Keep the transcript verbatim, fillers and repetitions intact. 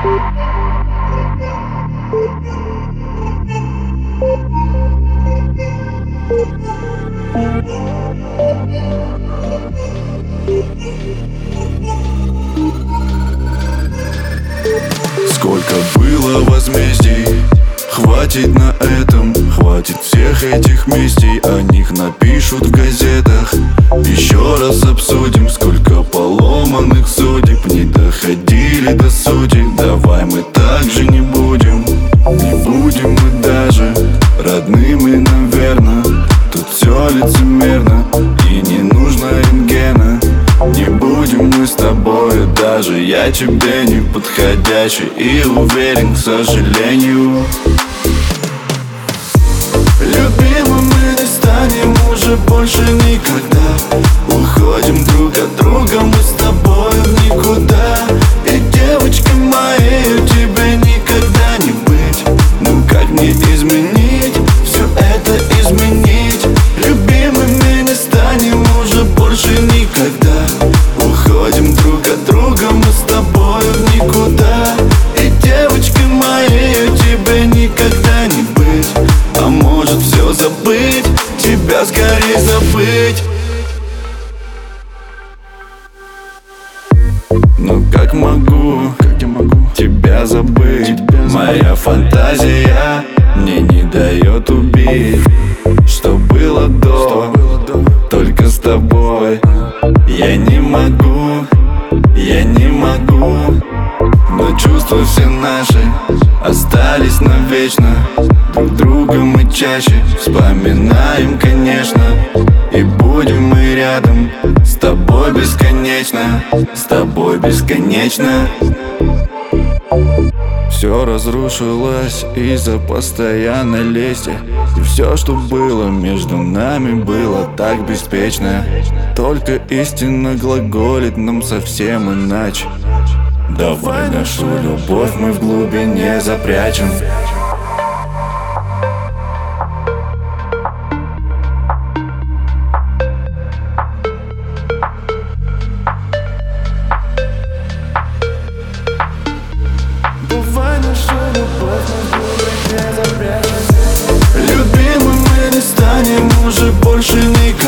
Сколько было возмездий, хватит на этом, хватит всех этих местей. О них напишут в газетах. Еще раз обсудим, сколько поломанных судеб не доходили до сути. Давай мы так же не будем, не будем мы даже родными, наверно. Тут все лицемерно и не нужно рентгена. Не будем мы с тобою, даже я тебе не подходящий и уверен, к сожалению. Любимым мы не станем уже больше никогда. Уходим друг от друга мы с тобою в никуда. И девочкой моей тебе никогда не быть. Ну как мне изменить, все это изменить? Любимыми не станем уже больше никогда. Уходим друг от друга мы с тобою в никуда. И девочкой моей тебе никогда не быть. А может все забыть, тебя скорее забыть. Ну как могу, как я могу тебя забыть? Тебя Моя забыть. Фантазия мне не дает убить. Что было до, Что было до, только с тобой. Я не могу, я не могу. Но чувства все наши остались навечно. Друг друга мы чаще вспоминаем, конечно. И будем мы рядом с тобой бесконечно, с тобой бесконечно. Все разрушилось из-за постоянной лести. И все, что было между нами, было так беспечно. Только истина глаголит нам совсем иначе. Давай нашу любовь мы в глубине запрячем. Любимым мы не станем уже больше никогда.